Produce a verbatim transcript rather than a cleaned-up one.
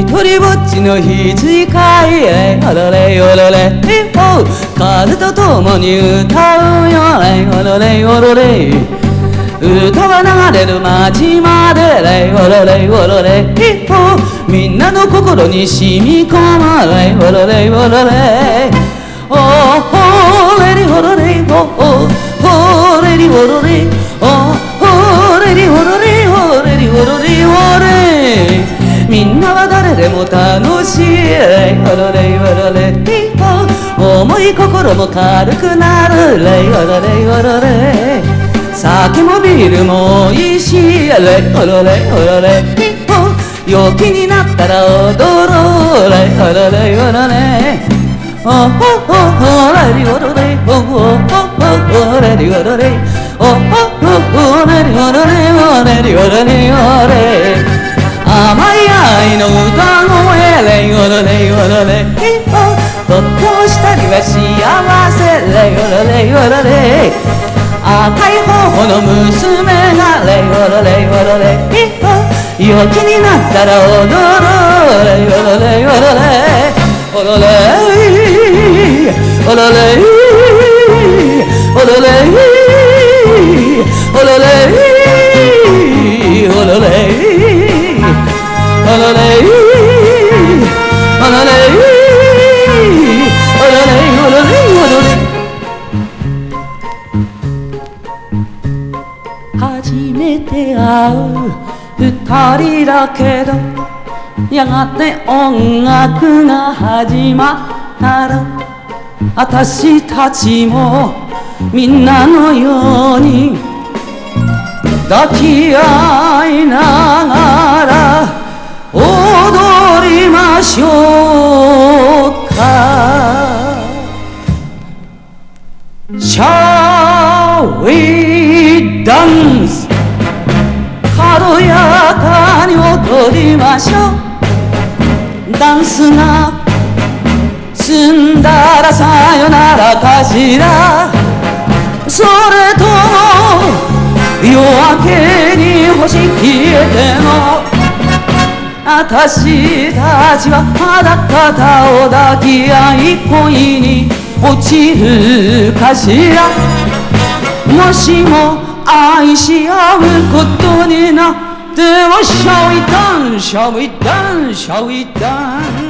一人ぼっちの羊飼いへおろれおろれ風と共に歌うよおろれおろれ歌は流れる街までおろれおろれみんなの心に染み込まれおろれおろれおほれりおろれおほれりおろれおほれりおろれおれりおろれおれみんなは誰でも楽しいおろれおろれ重い心も軽くなるおろれおろれ酒もビールもいいしおろれおろれ陽気になったら踊ろうおろれおろれおほほほれりおろれおほほほれりおろれおほほれりおろれおれりおろれおれ甘い愛の歌声でおろれおろれとってもしたりは幸せでおろれおろれ赤い頬の娘がレおろれおろれ陽気になったら踊ろうレおろれおろれおろれおろれおろれおろれおろれおろれおろれおろれおろれおろれ初めて会う二人だけどやがて音楽が始まったら私たちもみんなのように抱き合いながら踊りましょうか Shall we dance 軽やかに踊りましょうダンスが済んだらさよならかしらそれとも夜明けに星消えても私たちはまだ肩を抱き合い恋に落ちるかしらもしも愛し合うことになっても Shall we dance, shall we dance, shall we dance